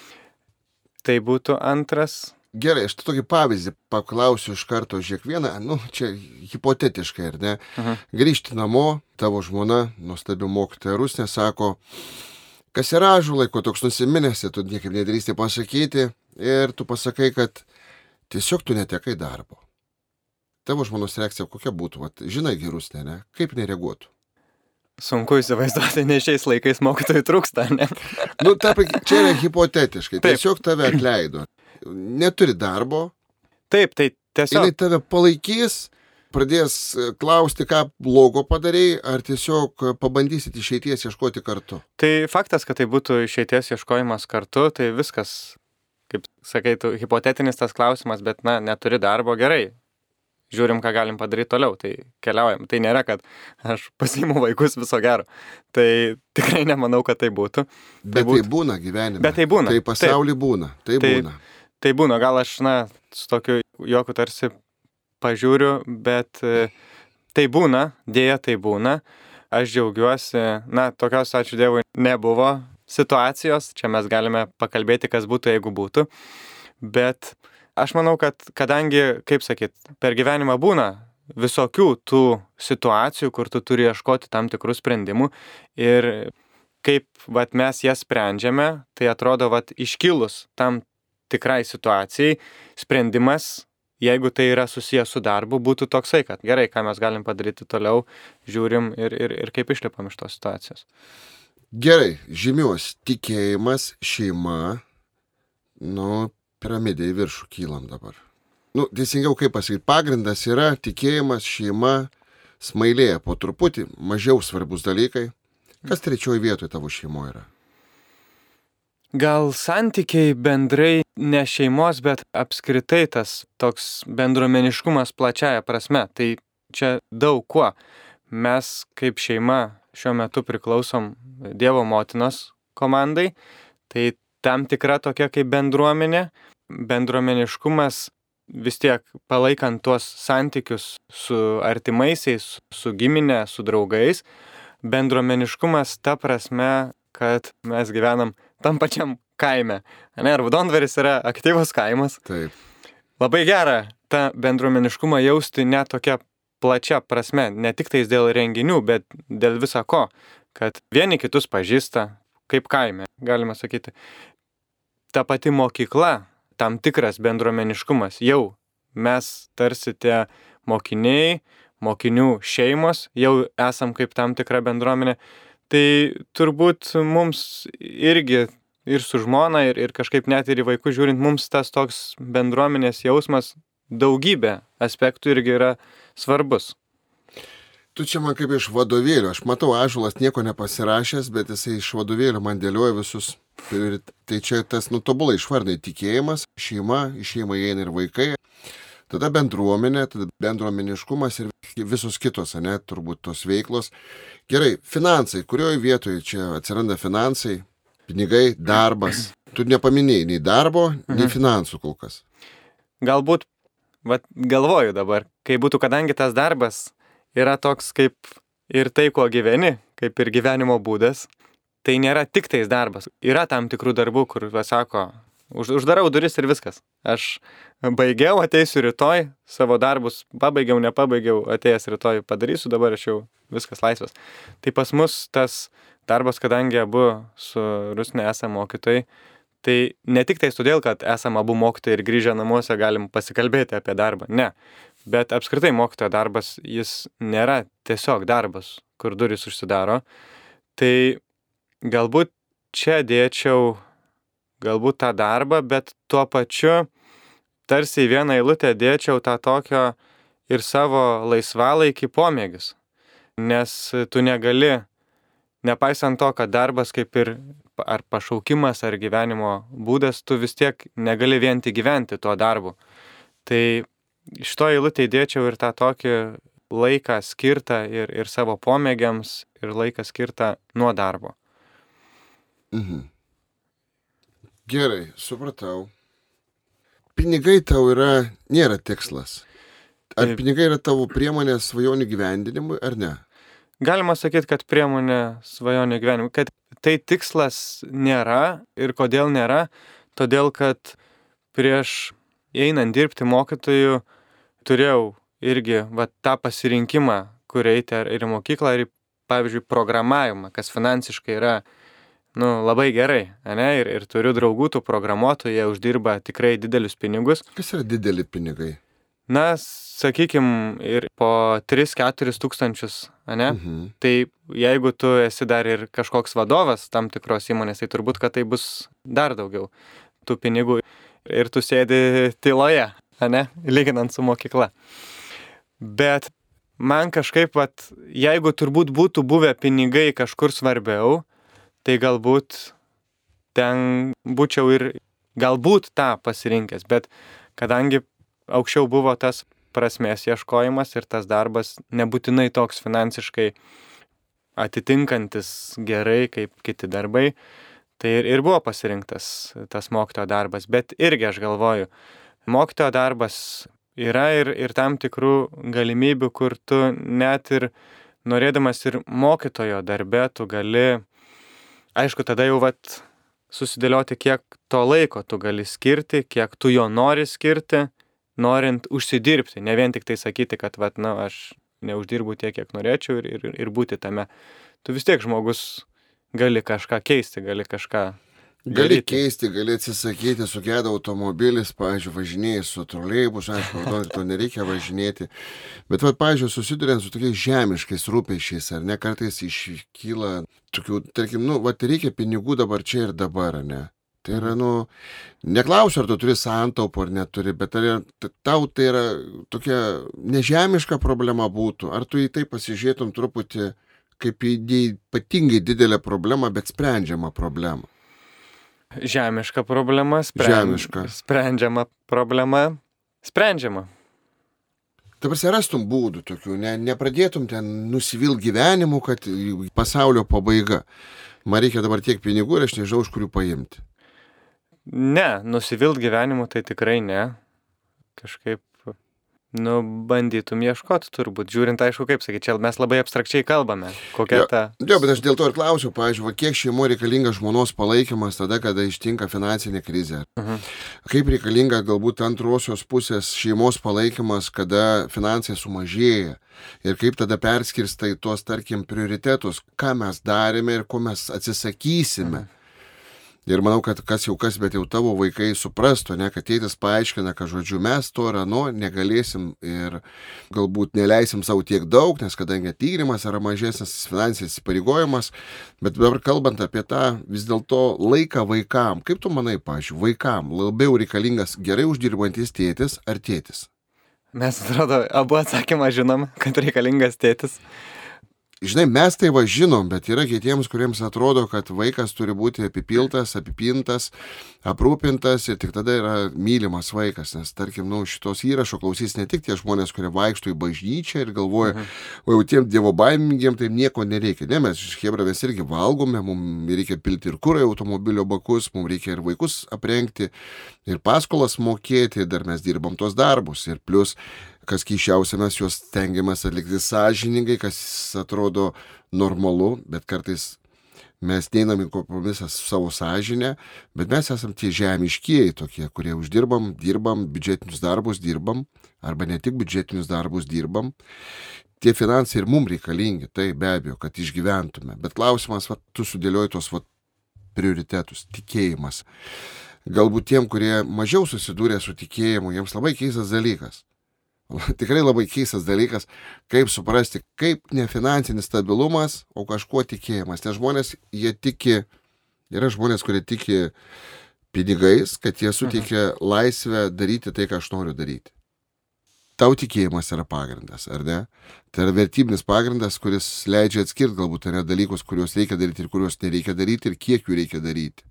Tai būtų antras. Gerai, aš tokį pavyzdį paklausiu iš karto, žiūrėk vieną, čia hipotetiškai, ar ne? Grįžti namo, tavo žmona, nuostabi mokytoja Rusnė, sako, kas yra ąžuolai, ko toks nusiminęs, tu niekaip nedrįsti pasakyti ir tu pasakai, kad tiesiog tu netekai darbo. Tavo žmonos reakcija kokia būtų? Vat, žinai, Rusnė, ne? Kaip nereaguotų? Sunku įsivaizduoti, nes šiais laikais mokytojų trūksta, ne? Čia yra hipotetiškai. Taip. Tiesiog tave atleido. Neturi darbo. Taip, tai tiesiog. Jinai tave palaikys, pradės klausti, ką blogo padarei, ar tiesiog pabandysit išeities ieškoti kartu. Tai faktas, kad tai būtų išeities ieškojimas kartu, tai viskas, kaip sakai, hipotetinis tas klausimas, bet neturi darbo, gerai. Žiūrim, ką galim padaryti toliau, tai keliaujam. Tai nėra, kad aš pasiimu vaikus viso gero. Tai tikrai nemanau, kad tai būtų. Bet tai būna gyvenime. Bet tai būna. Tai pasauly būna. Tai būna. Tai būna. Gal aš, su tokiu juoku tarsi pažiūriu, bet tai būna, dėja tai būna. Aš džiaugiuosi, tokios, ačiū Dievui, nebuvo situacijos. Čia mes galime pakalbėti, kas būtų, jeigu būtų. Bet aš manau, kad kadangi, kaip sakyt, per gyvenimą būna visokių tų situacijų, kur tu turi ieškoti tam tikrų sprendimų ir kaip mes jas sprendžiame, tai atrodo, iškilus tam tikrai situacijai, sprendimas, jeigu tai yra susijęs su darbu, būtų toksai, kad gerai, ką mes galim padaryti toliau, žiūrim ir kaip išlipam iš tos situacijos. Gerai, žymiuos, tikėjimas, šeima, piramidė į viršų kylam dabar. Teisingiau kaip pasakyti, pagrindas yra tikėjimas, šeima, smailėja po truputį, mažiau svarbus dalykai. Kas trečioji vietoje tavo šeimoje yra? Gal santykiai bendrai ne šeimos, bet apskritai tas toks bendruomeniškumas plačiaja prasme. Tai čia daug kuo. Mes kaip šeima šiuo metu priklausom Dievo motinos komandai. Tai tam tikra tokia kaip bendruomenė. Bendruomeniškumas vis tiek palaikant tuos santykius su artimaisiais, su giminė, su draugais. Bendruomeniškumas ta prasme, kad mes gyvenam tam pačiam kaime. Ne, Raudondvaris yra aktyvus kaimas. Taip. Labai gera tą bendruomeniškumą jausti net tokia plačia prasme, ne tik tais dėl renginių, bet dėl viso ko, kad vieni kitus pažįsta, kaip kaime, galima sakyti. Ta pati mokykla, tam tikras bendruomeniškumas, jau mes tarsi tie mokiniai, mokinių šeimos, jau esam kaip tam tikra bendruomenė. Tai turbūt mums irgi ir su žmona, ir kažkaip net ir į vaikus žiūrint, mums tas toks bendruomenės jausmas daugybė aspektų irgi yra svarbus. Tu čia man kaip iš vadovėlio. Aš matau, Ąžuolas nieko nepasirašęs, bet jisai iš vadovėlio man dėlioja visus. Tai čia tas tobulai išvardai tikėjimas, šeima, į šeimą įeina ir vaikai. Tada bendruomenė, tada bendruomeniškumas ir visos kitos, ne, turbūt tos veiklos. Gerai, finansai. Kurioje vietoje čia atsiranda finansai, pinigai, darbas? Tu nepaminėjai nei darbo, nei finansų kol kas. Galbūt, galvoju dabar, kai būtų, kadangi tas darbas yra toks kaip ir tai, kuo gyveni, kaip ir gyvenimo būdas, tai nėra tik tais darbas. Yra tam tikrų darbų, kur sako, uždarau duris ir viskas. Aš baigiau, ateisiu rytoj, savo darbus pabaigiau, nepabaigiau, atėjęs rytoj padarysiu, dabar aš jau viskas laisvas. Tai pas mus tas darbas, kadangi abu su Rusne esame mokytojai, tai ne tik tai todėl, kad esame abu mokytojai ir grįžę namuose galim pasikalbėti apie darbą, ne. Bet apskritai mokytojo darbas, jis nėra tiesiog darbas, kur durys užsidaro. Tai galbūt čia dėčiau galbūt tą darbą, bet tuo pačiu tarsi į vieną eilutę dėčiau tą tokio ir savo laisvalaikį pomėgius. Nes tu negali, nepaisant to, kad darbas kaip ir ar pašaukimas, ar gyvenimo būdas, tu vis tiek negali vien tik gyventi tuo darbu. Tai šito eilutę dėčiau ir tą tokį laiką skirtą ir savo pomėgiams, ir laiką skirtą nuo darbo. Gerai, supratau. Pinigai tau nėra tikslas. Ar pinigai yra tavo priemonė svajonių gyvendinimui, ar ne? Galima sakyti, kad priemonė svajonių gyvenimui. Kad tai tikslas nėra. Ir kodėl nėra? Todėl, kad prieš einant dirbti mokytojų turėjau irgi tą pasirinkimą, kur eiti ar į mokyklą, ar į, pavyzdžiui, programavimą, kas finansiškai yra labai gerai, ne? Ir turiu draugų, tų programuotojų, jie uždirba tikrai didelius pinigus. Kas yra dideli pinigai? Na, sakykim, ir po 3-4 tūkstančius, ne? Tai jeigu tu esi dar ir kažkoks vadovas tam tikros įmonės, tai turbūt, kad tai bus dar daugiau tų pinigų. Ir tu sėdi tyloje, ne? Lyginant su mokykla. Bet man kažkaip, jeigu turbūt būtų buvę pinigai kažkur svarbiau, tai galbūt ten būčiau ir galbūt tą pasirinkęs, bet kadangi aukščiau buvo tas prasmės ieškojimas ir tas darbas nebūtinai toks finansiškai atitinkantis gerai kaip kiti darbai, tai ir buvo pasirinktas tas mokytojo darbas. Bet irgi aš galvoju, mokytojo darbas yra ir tam tikrų galimybių, kur tu net ir norėdamas ir mokytojo darbe tu gali, aišku, tada jau susidėlioti, kiek to laiko tu gali skirti, kiek tu jo nori skirti, norint užsidirbti. Ne vien tik tai sakyti, kad aš neuždirbu tiek, kiek norėčiau ir būti tame. Tu vis tiek žmogus gali kažką keisti, gali kažką daryti. Gali keisti, gali atsisakyti, sugedo automobilis, pavyzdžiui, važinėjai su troleibusu, aišku, to nereikia važinėti. Bet, pavyzdžiui, susiduriant su tokiais žemiškais rūpesčiais, ar ne, kartais iškyla tokių, tarkim, reikia pinigų dabar čia ir dabar, ne? Tai yra, neklausiu, ar tu turi santaupų ar neturi, bet tau tai yra tokia nežemiška problema būtų, ar tu į tai pasižiūrėtum truputį kaip į ypatingai didelę problemą, bet sprendžiamą problemą. Žemiška problema, sprendžiama problema, sprendžiama. Dabar rastum būdų tokių, nepradėtum ten nusivilt gyvenimu, kad pasaulio pabaiga. Man reikia dabar tiek pinigų ir aš nežinau, iš kurių paimti. Ne, nusivilt gyvenimu tai tikrai ne. Kažkaip Bandytum ieškoti turbūt, žiūrint, aišku, kaip sakyti, čia mes labai abstrakčiai kalbame, kokia ta... Jo, bet aš dėl to ir klausiu, pavyzdžiui, kiek šeimo reikalinga žmonos palaikymas tada, kada ištinka finansinė krizė. Kaip reikalinga galbūt antrosios pusės šeimos palaikymas, kada finansai sumažėja. Ir kaip tada perskirstai tuos, tarkim, prioritetus, ką mes darėme ir ko mes atsisakysime. Ir manau, kad kas, bet jau tavo vaikai suprastų, kad tėtis paaiškina, kad žodžiu mes to ir ano negalėsim ir galbūt neleisim savo tiek daug, nes kadangi atlyginimas yra mažesnis finansinis įsipareigojimas, bet dabar kalbant apie tą vis dėlto laiką vaikam, kaip tu manai, pavyzdžiui, vaikam labiau reikalingas gerai uždirbantis tėtis ar tėtis? Mes, atrodo, abu atsakymą žinom, kad reikalingas tėtis. Žinai, mes tai žinom, bet yra kitiems, kuriems atrodo, kad vaikas turi būti apipiltas, apipintas, aprūpintas ir tik tada yra mylimas vaikas. Nes, tarkim, šitos įrašo klausys ne tik tie žmonės, kurie vaikšto į bažnyčią ir galvoja, o jau tiem dievo baimingiem tai nieko nereikia. Ne, mes iš Hebra mes irgi valgome, mums reikia pilti ir kurą į automobilio bakus, mums reikia ir vaikus aprengti, ir paskolas mokėti, dar mes dirbam tuos darbus. Ir plus, kas keisčiausia, mes juos stengiamės atlikti sąžiningai, kas atrodo normalu, bet kartais mes neinam į kompromisą su savo sąžinę, bet mes esam tie žemiškieji tokie, kurie uždirbam, dirbam, biudžetinius darbus dirbam, arba ne tik biudžetinius darbus dirbam. Tie finansai ir mums reikalingi, tai be abejo, kad išgyventume. Bet klausimas, tu sudėlioji tos prioritetus, tikėjimas. Galbūt tiem, kurie mažiau susidūrė su tikėjimu, jiems labai keistas dalykas. Tikrai labai keistas dalykas, kaip suprasti, kaip ne finansinis stabilumas, o kažkuo tikėjimas. Nes žmonės, jie tiki, yra žmonės, kurie tiki pinigais, kad jie suteikia laisvę daryti tai, ką aš noriu daryti. Tau tikėjimas yra pagrindas, ar ne? Tai yra vertybinis pagrindas, kuris leidžia atskirti galbūt dalykus, kuriuos reikia daryti ir kuriuos nereikia daryti ir kiek jų reikia daryti.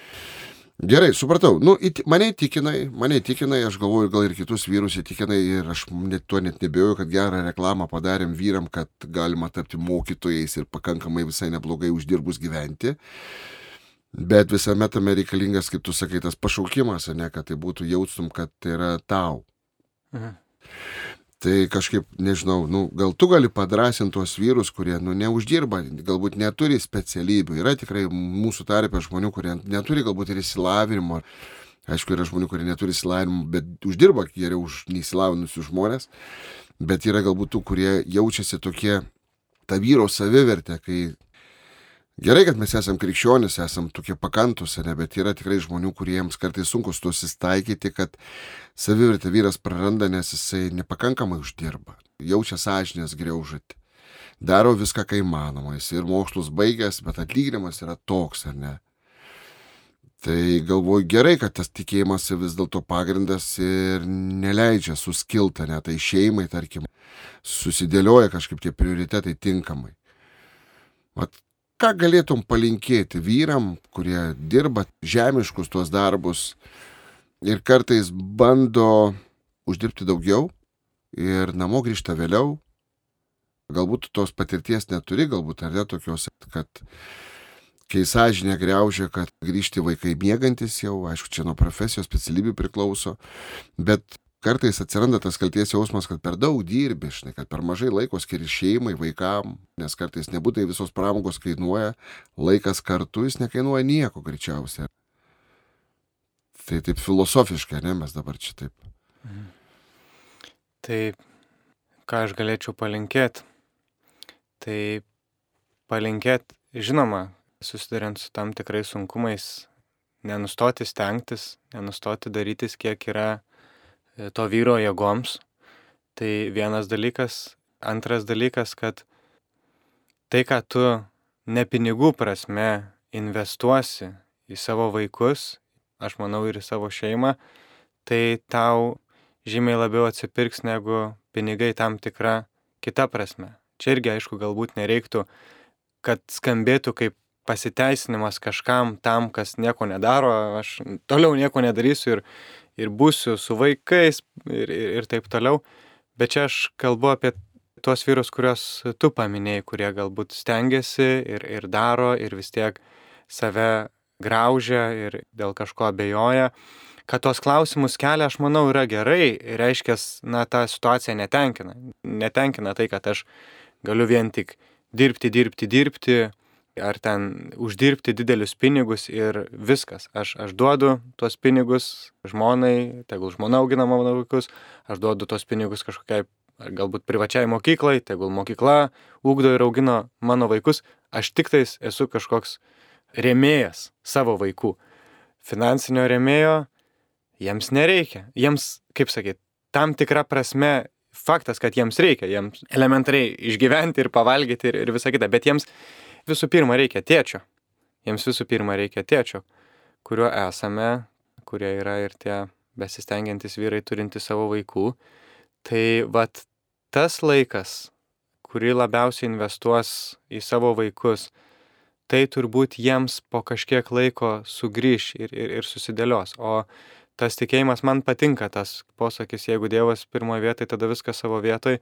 Gerai, supratau. Mane įtikinai, aš galvoju, gal ir kitus vyrus įtikinai ir aš net nebijoju, kad gerą reklamą padarėm vyram, kad galima tapti mokytojais ir pakankamai visai neblogai uždirbus gyventi. Bet visame tame reikalingas, kaip tu sakai, tas pašaukimas, kad tai būtų jaustum, kad tai yra tau. Tai kažkaip, nežinau, gal tu gali padrąsinti tuos vyrus, kurie, neuždirba, galbūt neturi specialybių. Yra tikrai mūsų tarpe žmonių, kurie neturi galbūt ir išsilavinimo. Aišku, yra žmonių, kurie neturi išsilavinimo, bet uždirba geriau už neįsilavinusius žmonės. Bet yra galbūt tų, kurie jaučiasi tokie, ta vyro savivertė, kai gerai, kad mes esam krikščionys, esam tokie pakantus, bet yra tikrai žmonių, kuriems kartais sunku su to susitaikyti, kad savivertę vyras praranda, nes jisai nepakankamai uždirba, jaučia sąžinės griaužatį, daro viską, ką įmanoma, jis ir mokslus baigęs, bet atlyginimas yra toks, ar ne? Tai galvoju gerai, kad tas tikėjimas vis dėlto pagrindas ir neleidžia suskilti, tai šeimai, tarkim, susidėlioja kažkaip tie prioritetai tinkamai. Ką galėtum palinkėti vyram, kurie dirba žemiškus tuos darbus ir kartais bando uždirbti daugiau ir namo grįžta vėliau? Galbūt tos patirties neturi, galbūt ar ne tokios, kad kai sąžinė griaužia, kad grįžti vaikai miegantis jau, aišku, čia nuo profesijos specialybių priklauso, bet kartais atsiranda tas kalties jausmas, kad per daug dirbi, kad per mažai laiko skiri šeimai, vaikam, nes kartais nebūtai visos pramogos kainuoja, laikas kartu jis nekainuoja nieko greičiausiai. Tai taip filosofiškai, mes dabar čia taip. Tai ką aš galėčiau palinkėti? Tai palinkėti, žinoma, susiduriant su tam tikrais sunkumais, nenustoti stengtis, nenustoti darytis, kiek yra to vyro jėgoms. Tai vienas dalykas. Antras dalykas, kad tai, ką tu ne pinigų prasme investuosi į savo vaikus, aš manau ir į savo šeimą, tai tau žymiai labiau atsipirks negu pinigai tam tikra kita prasme. Čia irgi, aišku, galbūt nereiktų, kad skambėtų kaip pasiteisinimas kažkam tam, kas nieko nedaro, aš toliau nieko nedarysiu ir būsiu su vaikais ir taip toliau. Bet čia aš kalbu apie tuos vyrus, kuriuos tu paminėjai, kurie galbūt stengiasi ir daro ir vis tiek save graužia ir dėl kažko abejoja. kad tos klausimus kelia, aš manau, yra gerai, reiškia, na, ta situacija netenkina. Netenkina tai, kad aš galiu vien tik dirbti, ar ten uždirbti didelius pinigus ir viskas. Aš duodu tuos pinigus žmonai, tegul žmona augina mano vaikus, aš duodu tuos pinigus kažkokiai, galbūt privačiai mokyklai, tegul mokykla ugdo ir augina mano vaikus, aš tik tais esu kažkoks rėmėjas savo vaikų. Finansinio rėmėjo jiems nereikia. Jiems, kaip sakyt, tam tikra prasme faktas, kad jiems reikia, jiems elementariai išgyventi ir pavalgyti ir visą kitą, bet jiems visų pirma reikia tėčio. Jiems visų pirma reikia tėčio, kuriuo esame, kurie yra ir tie besistengiantys vyrai turinti savo vaikų. Tai vat tas laikas, kurį labiausiai investuos į savo vaikus, tai turbūt jiems po kažkiek laiko sugrįš ir susidėlios. O tas tikėjimas, man patinka tas posakis, jeigu Dievas pirmoje vietoje, tada viskas savo vietoje.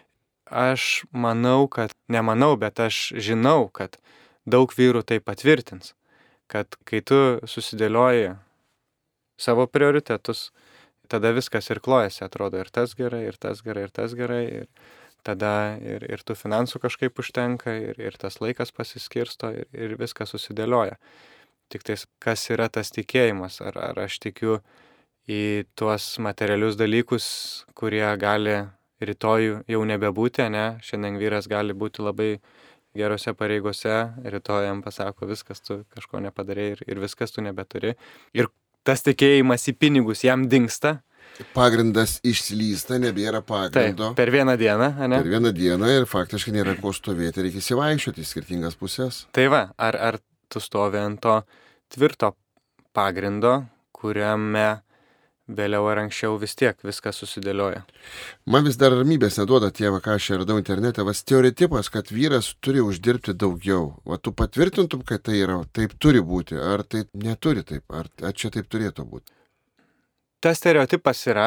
Aš manau, nemanau, bet aš žinau, kad daug vyrų tai patvirtins. Kad kai tu susidėlioji savo prioritetus, tada viskas ir klojasi, atrodo, ir tas gerai, ir tas gerai, ir tas gerai. Ir tada ir tų finansų kažkaip užtenka, ir tas laikas pasiskirsto, ir viskas susidėlioja. Tik tais, kas yra tas tikėjimas, ar aš tikiu į tuos materialius dalykus, kurie gali rytoj jau nebebūti, ne? Šiandien vyras gali būti labai gerose pareigose, rytoj jam pasako, viskas tu kažko nepadarei ir viskas tu nebeturi. Ir tas tikėjimas į pinigus jam dingsta. Pagrindas išslysta, nebėra pagrindo. Taip, per vieną dieną, ne? Per vieną dieną ir faktiškai nėra ko stovėti, reikia įsivaikščioti į skirtingas pusės. Tai va, ar tu stovi ant to tvirto pagrindo, kuriame vėliau ar anksčiau vis tiek viskas susidėlioja. Man vis dar ramybės neduoda tie, ką aš radau internete, stereotipas, kad vyras turi uždirbti daugiau. O tu patvirtintum, kad tai yra, taip turi būti, ar tai neturi taip, ar čia taip turėtų būti? Tas stereotipas yra.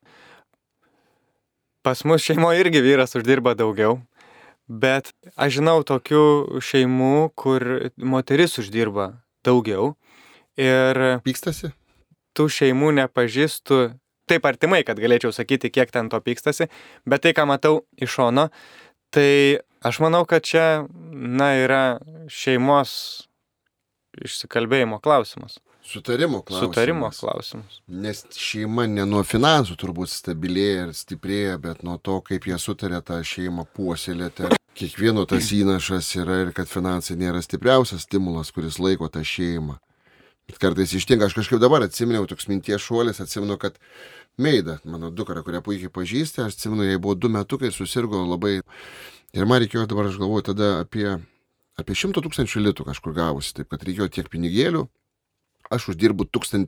Pas mus šeimoje irgi vyras uždirba daugiau, bet aš žinau tokių šeimų, kur moteris uždirba daugiau ir pykstasi? Tų šeimų nepažįstu taip artimai, kad galėčiau sakyti, kiek ten to pykstasi, bet tai, ką matau iš šono, tai aš manau, kad čia, yra šeimos išsikalbėjimo klausimas. Sutarimo klausimas. Nes šeima ne nuo finansų turbūt stabilėja ir stiprėja, bet nuo to, kaip jie sutarė tą šeimą puoselėti. Kiekvieno tas įnašas yra ir kad finansai nėra stipriausias stimulas, kuris laiko tą šeimą. Kartais ištinka, aš kažkaip dabar atsiminiau, toks minties šuolis, atsimenu, kad Meida, mano dukra, kurią puikiai pažįsti, aš atsimenu, jai buvo 2 metukai, susirgo labai. Ir man reikėjo, dabar aš galvoju, tada apie 100 000 litų kažkur gavusi, taip kad reikėjo tiek pinigėlių. Aš uždirbu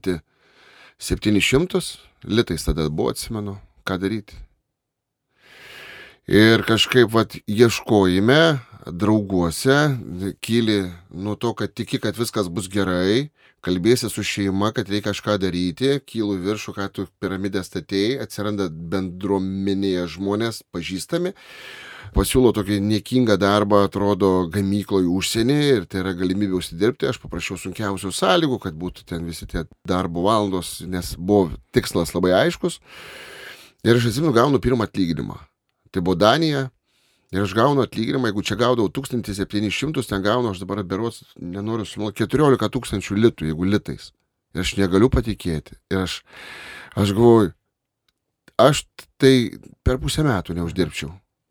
1700 litais tada buvo, atsimenu, ką daryti. Ir kažkaip ieškojime, drauguose, kyli nuo to, kad tiki, kad viskas bus gerai, kalbėsi su šeima, kad reikia kažką daryti, kylu viršų, ką tu piramidę statėjai, atsiranda bendruomenėje žmonės pažįstami, pasiūlo tokį niekingą darbą, atrodo, gamykloje užsienį ir tai yra galimybė užsidirbti. Aš paprašiau sunkiausių sąlygų, kad būtų ten visi tie darbo valandos, nes buvo tikslas labai aiškus. Ir aš atsimenu, gaunu pirmą atlyginimą. Tai buvo Danija. Ir aš gaunu atlyginimą, jeigu čia gaudavau 1700, ten gaunu, aš dabar berods, nenoriu sumeluoti, 14 000 litų, jeigu litais. Ir aš negaliu patikėti. Ir aš galvoju, aš tai per pusę metų neuždirbčiau.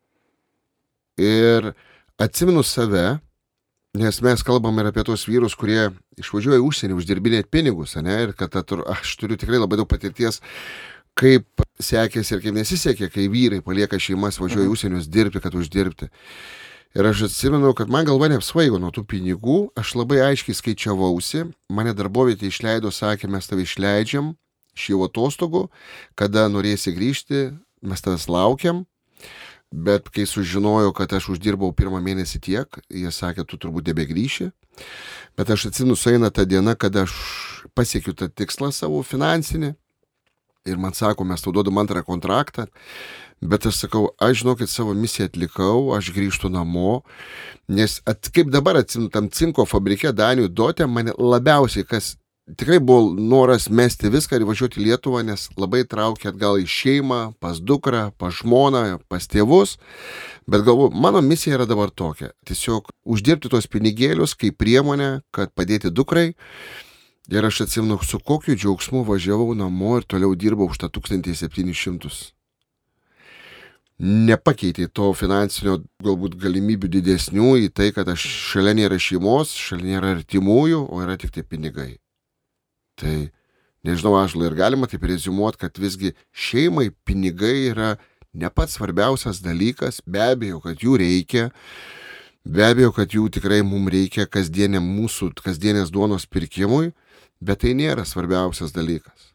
Ir atsimenu save, nes mes kalbam ir apie tos vyrus, kurie išvažiuoja į užsienį uždirbinėti pinigus, ne? Ir kad aš turiu tikrai labai daug patirties, kaip sekėsi ir kaip nesisekė, kai vyrai palieka šeimas, važiuoja į užsienius dirbti, kad uždirbti. Ir aš atsimenu, kad man galva neapsvaigo nuo tų pinigų, aš labai aiškiai skaičiavausi, mane darbovietė išleido, sakė, mes tave išleidžiam iš jau atostogų, kada norėsi grįžti, mes tavęs laukiam, bet kai sužinojo, kad aš uždirbau 1 mėnesį tiek, jie sakė, tu turbūt nebegrįši. Bet aš atsimenu, sueina ta diena, kada aš pasiekiu tą tikslą savo finansinį. Ir man sako, mes tau duodam 2 kontraktą, bet aš sakau, aš žinokit, savo misiją atlikau, aš grįžtu namo, nes kaip dabar atsimenu, tam cinko fabrike Danijų Dote mane labiausiai, kas tikrai buvo noras mesti viską ir važiuoti į Lietuvą, nes labai traukė atgal į šeimą, pas dukrą, pas žmoną, pas tėvus. Bet galvoju, mano misija yra dabar tokia. Tiesiog uždirbti tos pinigėlius kaip priemonę, kad padėti dukrai. Ir aš atsimenu, su kokiu džiaugsmu važiavau namo ir toliau dirbau už tą 1700. Nepakeitė to finansinio galbūt galimybių didesnių į tai, kad aš šalia nėra šeimos, šalia nėra artimųjų, o yra tik tai pinigai. Tai, nežinau, Ąžuolai, ir galima taip reziumuoti, kad visgi šeimai pinigai yra ne pats svarbiausias dalykas, be abejo, kad jų reikia, be abejo, kad jų tikrai mums reikia mūsų kasdienės duonos pirkimui, bet tai nėra svarbiausias dalykas.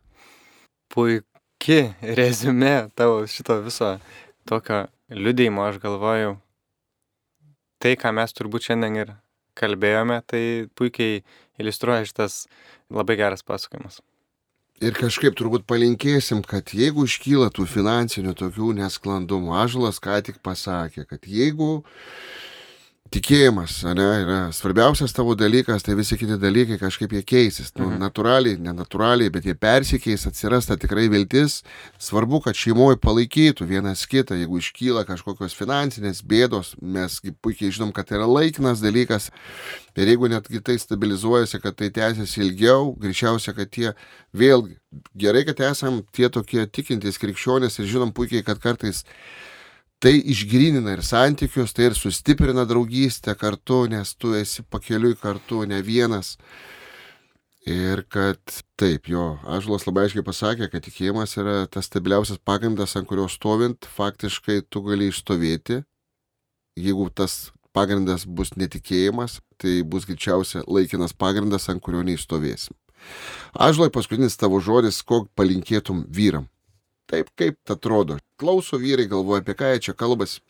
Puiki reziumė tavo šito viso tokio liudijimo, aš galvoju. Tai, ką mes turbūt šiandien ir kalbėjome, tai puikiai iliustruoja šitas labai geras pasakojimas. Ir kažkaip turbūt palinkėsim, kad jeigu iškyla tų finansinių tokių nesklandumų, Ąžuolas ką tik pasakė, kad jeigu tikėjimas, yra svarbiausias tavo dalykas, tai visi kiti dalykai kažkaip jie keisis. Natūraliai, nenatūraliai, bet jie persikeis, atsiras ta tikrai viltis. Svarbu, kad šeimoje palaikytų vienas kitą, jeigu iškyla kažkokios finansinės bėdos, mes puikiai žinom, kad tai yra laikinas dalykas. Ir jeigu netgi tai stabilizuojasi, kad tai tęsiasi ilgiau, greičiausia, kad tie vėlgi gerai, kad esam tie tokie tikintys krikščionys ir žinom puikiai, kad kartais tai išgrynina ir santykius, tai ir sustiprina draugystę kartu, nes tu esi pakeliui kartu, ne vienas. Ir kad taip, Ąžuolas labai aiškiai pasakė, kad tikėjimas yra tas stabiliausias pagrindas, ant kurio stovint, faktiškai tu gali išstovėti. Jeigu tas pagrindas bus netikėjimas, tai bus greičiausia laikinas pagrindas, ant kurio neišstovėsim. Ąžuolai, paskutinis tavo žodis, ko palinkėtum vyram? Taip, kaip atrodo? Klauso vyrai, galvoja, apie ką jie čia kalbasi.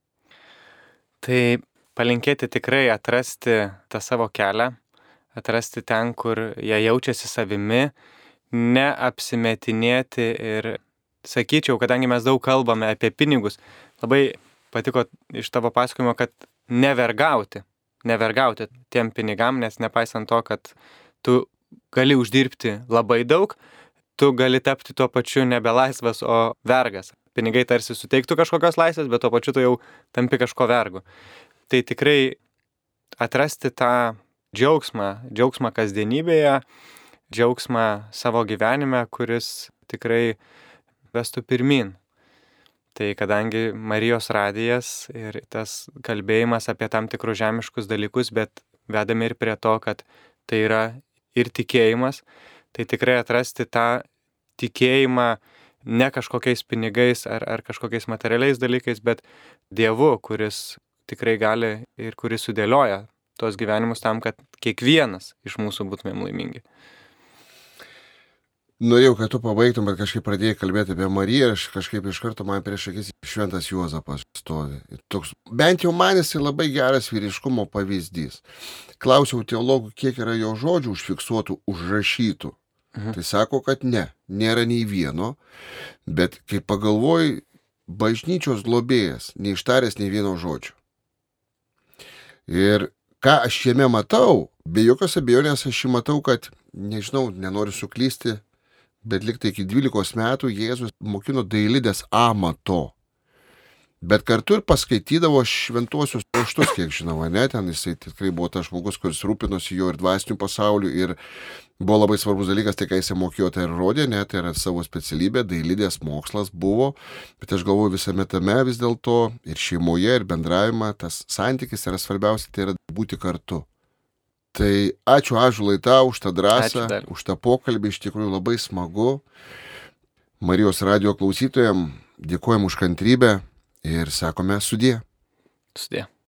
Tai palinkėti tikrai atrasti tą savo kelią, atrasti ten, kur jie jaučiasi savimi, neapsimetinėti ir sakyčiau, kadangi mes daug kalbame apie pinigus, labai patiko iš tavo pasakojimo, kad nevergauti tiem pinigam, nes nepaisant to, kad tu gali uždirbti labai daug, tu gali tapti tuo pačiu nebe laisvas, o vergas. Pinigai tarsi suteiktų kažkokios laisvės, bet tuo pačiu tu jau tampi kažko vergu. Tai tikrai atrasti tą džiaugsmą kasdienybėje, džiaugsmą savo gyvenime, kuris tikrai vestų pirmin. Tai kadangi Marijos radijas ir tas kalbėjimas apie tam tikrus žemiškus dalykus, bet vedame ir prie to, kad tai yra ir tikėjimas, tai tikrai atrasti tą tikėjimą ne kažkokiais pinigais ar kažkokiais materialiais dalykais, bet Dievu, kuris tikrai gali ir kuris sudėlioja tos gyvenimus tam, kad kiekvienas iš mūsų būtumėm laimingi. Norėjau, kad tu pabaigtum, bet kažkaip pradėjai kalbėti apie Mariją, aš kažkaip iš karto man prieš akis Šventas Juozapas stovi. Toks, bent jau man jis labai geras vyriškumo pavyzdys. Klausiau teologų, kiek yra jo žodžių užfiksuotų, užrašytų. Tai sako, kad nėra nei vieno, bet kai pagalvoji, bažnyčios globėjas, neištaręs nei vieno žodžio. Ir ką aš jame matau, be jokios abejonės aš jį matau, kad, nežinau, nenoriu suklysti, bet liktai iki 12 metų Jėzus mokino dailidės amato. Bet kartu ir paskaitydavo šventuosius raštus, kiek žinau, ne, ten jisai tikrai buvo tas žmogus, kuris rūpinosi jo ir dvasiniu pasauliu ir buvo labai svarbus dalykas, tai ką jisai mokėjo, tai ir rodė, ne, tai yra savo specialybė, dailidės mokslas buvo, bet aš galvoju visame tame vis dėlto ir šeimoje, ir bendravime, tas santykis yra svarbiausia, tai yra būti kartu. Tai ačiū Ąžuolai tau už tą drąsą, už tą pokalbį, iš tikrųjų labai smagu. Marijos radijo klausytojams dėkojam už kantrybę ir sakome sudie. Sudie.